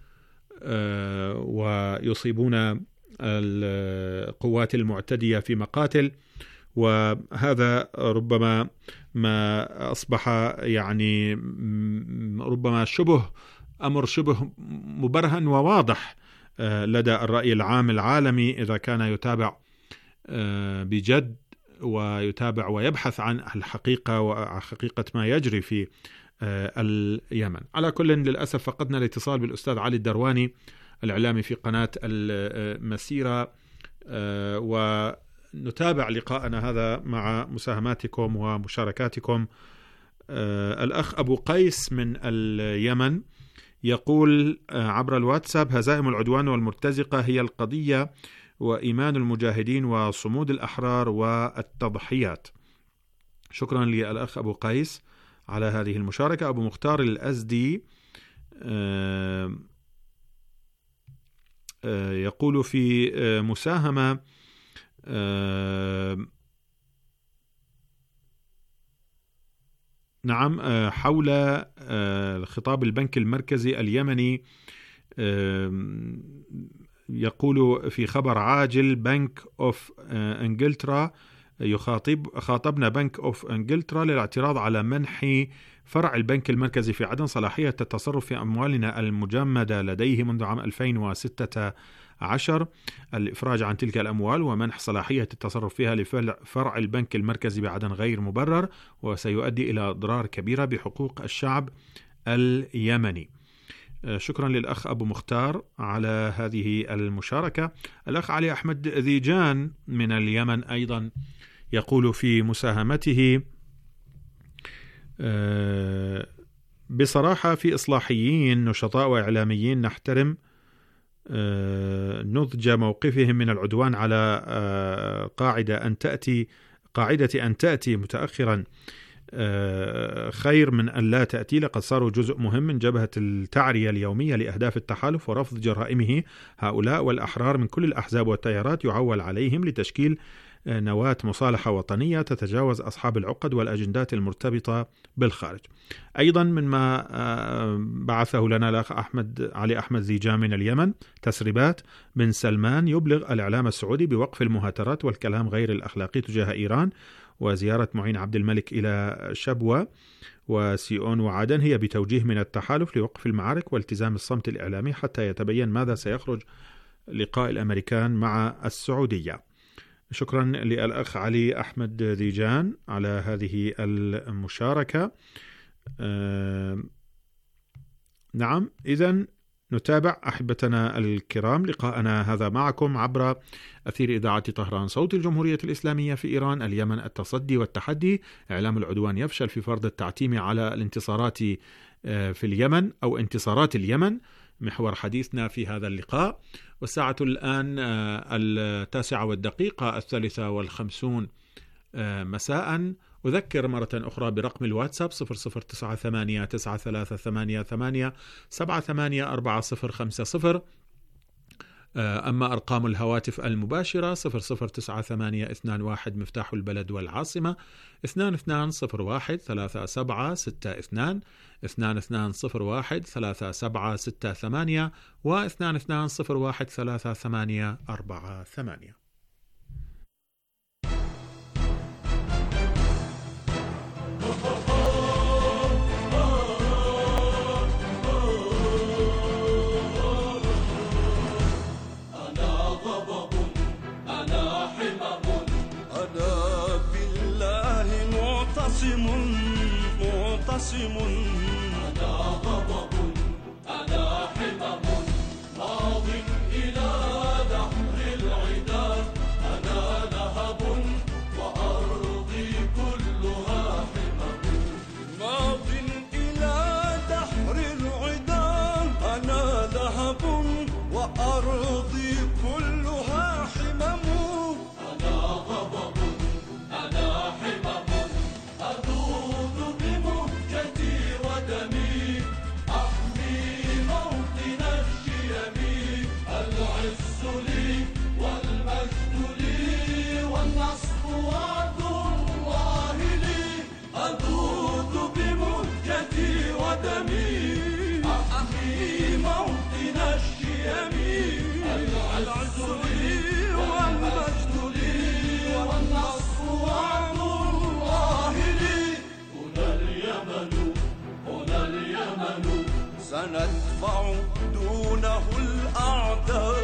I: ويصيبون القوات المعتدية في مقاتل. وهذا ربما ما أصبح يعني ربما شبه أمر شبه مبرهن وواضح لدى الرأي العام العالمي إذا كان يتابع بجد ويتابع ويبحث عن الحقيقة وحقيقة ما يجري في اليمن. على كل، للأسف فقدنا الاتصال بالأستاذ علي الدرواني الإعلامي في قناة المسيرة، ونتابع لقاءنا هذا مع مساهماتكم ومشاركاتكم. الأخ أبو قيس من اليمن يقول عبر الواتساب: هزائم العدوان والمرتزقة هي القضية، وإيمان المجاهدين وصمود الأحرار والتضحيات. شكرا للأخ أبو قيس على هذه المشاركة. أبو مختار الأزدي يقول في مساهمة: نعم، حول خطاب البنك المركزي اليمني، يقول في خبر عاجل: بنك أوف إنجلترا يخاطب خاطبنا بنك أوف إنجلترا للاعتراض على منح فرع البنك المركزي في عدن صلاحية التصرف في أموالنا المجمدة لديه منذ عام ألفين وستة عشر، الإفراج عن تلك الأموال ومنح صلاحية التصرف فيها لفرع البنك المركزي بعدن غير مبرر، وسيؤدي إلى أضرار كبيرة بحقوق الشعب اليمني. شكرا للأخ أبو مختار على هذه المشاركة. الأخ علي أحمد ذيجان من اليمن أيضا يقول في مساهمته: بصراحة في إصلاحيين نشطاء وإعلاميين نحترم نضج موقفهم من العدوان على قاعدة أن تأتي قاعدة أن تأتي متأخرا خير من أن لا تأتي. لقد صاروا جزء مهم من جبهة التعرية اليومية لأهداف التحالف ورفض جرائمه. هؤلاء والأحرار من كل الأحزاب والتيارات يعول عليهم لتشكيل نواة مصالحة وطنية تتجاوز أصحاب العقد والأجندات المرتبطة بالخارج. أيضا مما بعثه لنا الأخ أحمد علي أحمد ذيجان من اليمن: تسريبات بن سلمان يبلغ الإعلام السعودي بوقف المهاترات والكلام غير الأخلاقي تجاه إيران، وزيارة معين عبد الملك إلى شبوة وسيئون وعدن هي بتوجيه من التحالف لوقف المعارك والتزام الصمت الإعلامي حتى يتبين ماذا سيخرج لقاء الأمريكان مع السعودية. شكرا للأخ علي أحمد ذيجان على هذه المشاركة. آه نعم، إذن نتابع أحبتنا الكرام لقاءنا هذا معكم عبر أثير إذاعة طهران صوت الجمهورية الإسلامية في إيران. اليمن التصدي والتحدي، إعلام العدوان يفشل في فرض التعتيم على الانتصارات في اليمن أو انتصارات اليمن، محور حديثنا في هذا اللقاء. والساعة الآن التاسعة والدقيقة الثالثة والخمسون مساء. أذكر مرة أخرى برقم الواتساب صفر صفر تسعة ثمانية تسعة ثلاثة ثمانية ثمانية سبعة ثمانية أربعة صفر خمسة صفر. أما أرقام الهواتف المباشرة صفر صفر تسعة ثمانية اثنان واحد مفتاح البلد والعاصمة، اثنان اثنان صفر واحد ثلاثة سبعة ستة اثنان، اثنان اثنان صفر واحد ثلاثة سبعة ستة ثمانية، واثنان اثنان صفر واحد ثلاثة ثمانية أربعة ثمانية.
F: معتصم أنا غضب أنا حمم ماض إلى دحر العدا، أنا لهب وأرضي كلها حمم ماض إلى دحر العدا، أنا لهب وأرضي كلها حمم أنا غضب أنا حمم أذوذ بمهجتي ودمي أحمي موطن الشيم، العز لي والمجد لي والنصر وعد الله لي، أذوذ بمهجتي ودمي أحمي موطن الشيم، العز لي والمجد لي والنصر وعد الله لي. هنا اليمن هنا اليمن سندفع دونه الأعداء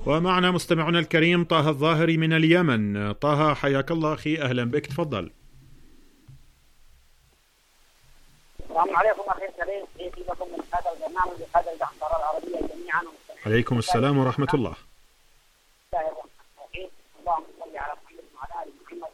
I: ومعنا مستمعنا الكريم طه الظاهري من اليمن. طه حياك الله أخي، أهلا بك، تفضل.
N: السلام عليكم أخي الكريم، كيف لكم من هذا البرنامج بهذا الأخبار العربية جميعا.
I: عليكم السلام ورحمة الله.
N: اللهم صل على محمد وعلى آل محمد.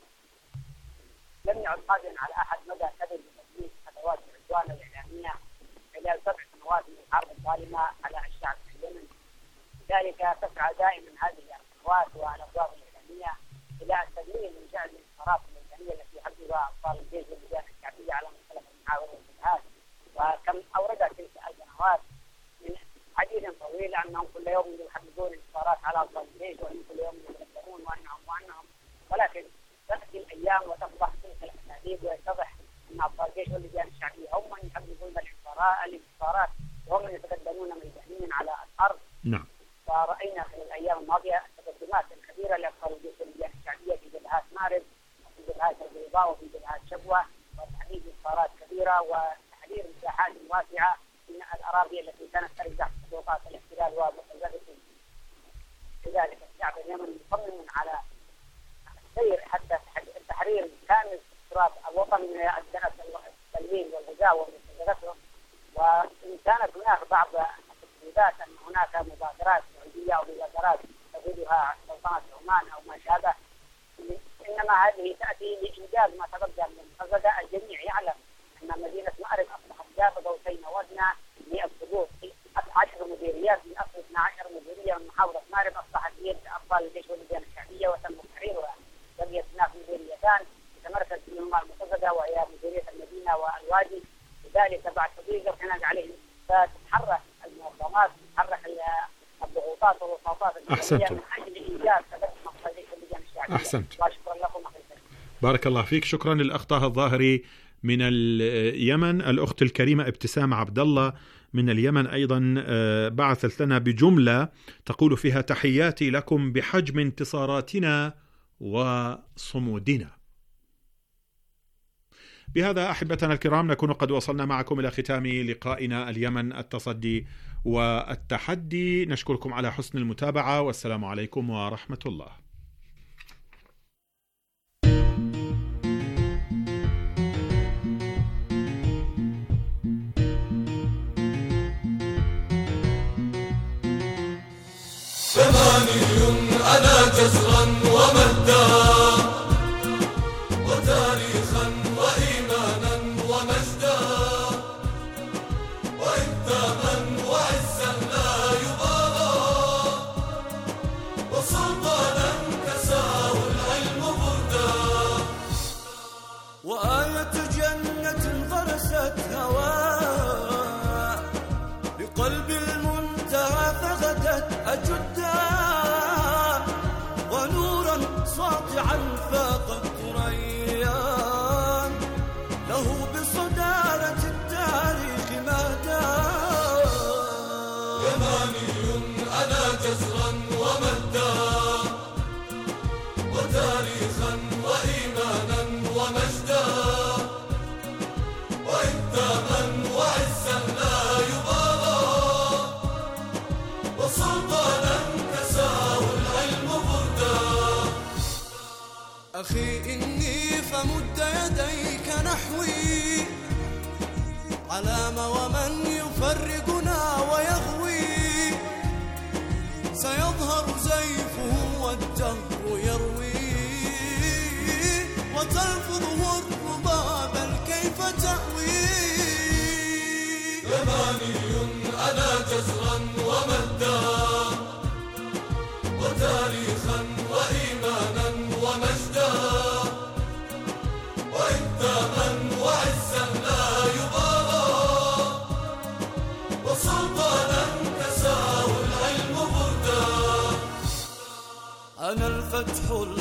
N: لم يعد قادرا على أحد مدى كذب وتدليس أدوات العدوان الإعلامية خلال سبع سنوات من الحرب الظالمة على الشعب في اليمن. لذلك تسعى دائما هذه القنوات والأبواب الإعلامية إلى التدليل من جعل الانتصارات الميدانية التي يحققها أبطال الجيش واللجان الشعبية على مختلف المحاور والجبهات. وكم أوردت تلك القنوات من حديث طويل أنهم كل يوم يحققون انتصارات على أبطال الجيش وأنهم كل يوم يتذكرون وأنهم وأنهم ولكن تأتي الأيام وتفضح تلك الأساليب ويتضح أن أبطال الجيش واللجان الشعبية هم من يحققون الانتصارات وهم من يتقدمون ميدانيا على الأرض.
I: نعم.
N: فرأينا في الأيام الماضية التقدمات الكبيرة لأبطال الجيش واللجان الشعبية في جبهات مارب وفي جبهات البيضاء وفي جبهات شبوة، وتحديد انتصارات كبيرة وتحرير مساحات واسعة من الأراضي التي كانت ترجع تحت سلطات الاحتلال ومحتلته. لذلك الشعب اليمني مصمم على السير حتى تحرير كامل تراث الوطن من الدنس التلوين والغزاة ومستجداتهم. وإن كانت هناك بعض التسريبات أن هناك مبادرات سعودية أو مبادرات تفيدها سلطنة عمان أو ما شابه، إنما هذه تأتي لإنجاز ما تبقى من المحافظة. الجميع يعلم أن مدينة مأرب أصبحت ذات قوسين وأدنى للسقوط. عشر مديريات من أصل اثنتي عشرة مديرية من محافظة مأرب أصبحت بيد أبطال الجيش واللجان الشعبية وتم تحريرها. بقيت هناك مديريتان تتمركز فيهما المحافظة وهي مديرية المدينة والوادي. لذلك بعد تطبيق كان عليهم تتحرك المنظمات، تتحرك الضغوطات والوساطات الدولية من أجل إيجاد تقدم أبطال الجيش واللجان الشعبية.
I: أحسنت.
N: وشكرا لكم أخي.
I: بارك الله فيك. شكرا للأخ طه الظاهري من اليمن. الأخت الكريمة ابتسام عبد الله من اليمن أيضا بعثت لنا بجملة تقول فيها: تحياتي لكم بحجم انتصاراتنا وصمودنا. بهذا أحبتنا الكرام نكون قد وصلنا معكم إلى ختام لقائنا اليمن التصدي والتحدي. نشكركم على حسن المتابعة والسلام عليكم ورحمة الله.
F: ثماني أنا جزرا ومدا وتاريخا وإيمانا ومجدا وإنتاما وعزا لا يبالى وسلطانا كساه العلم بردا وآية جنة غرست هواء بقلب المنتهى فغدت أجدا ونورا ساطعا فاق الثريان له بصدارة التاريخ مهدا يماني أنا جزرا ومدا وتاريخا وإيمانا ومجدا وإنتاما وعزا لا يبالى وسلطانا كساه العلم بردا أخي إني فمد يديك نحوي علام ومن يفرقنا ويغوي سيظهر زيفه والدهر يروي وتلفظه الربا بل كيف تأوي يماني أنا جزرا ومدا وتاريخا وإيمانا ومجدا وإنتاما وعزا لا يبالى وسلطانا كساه العلم بردا أنا الفتح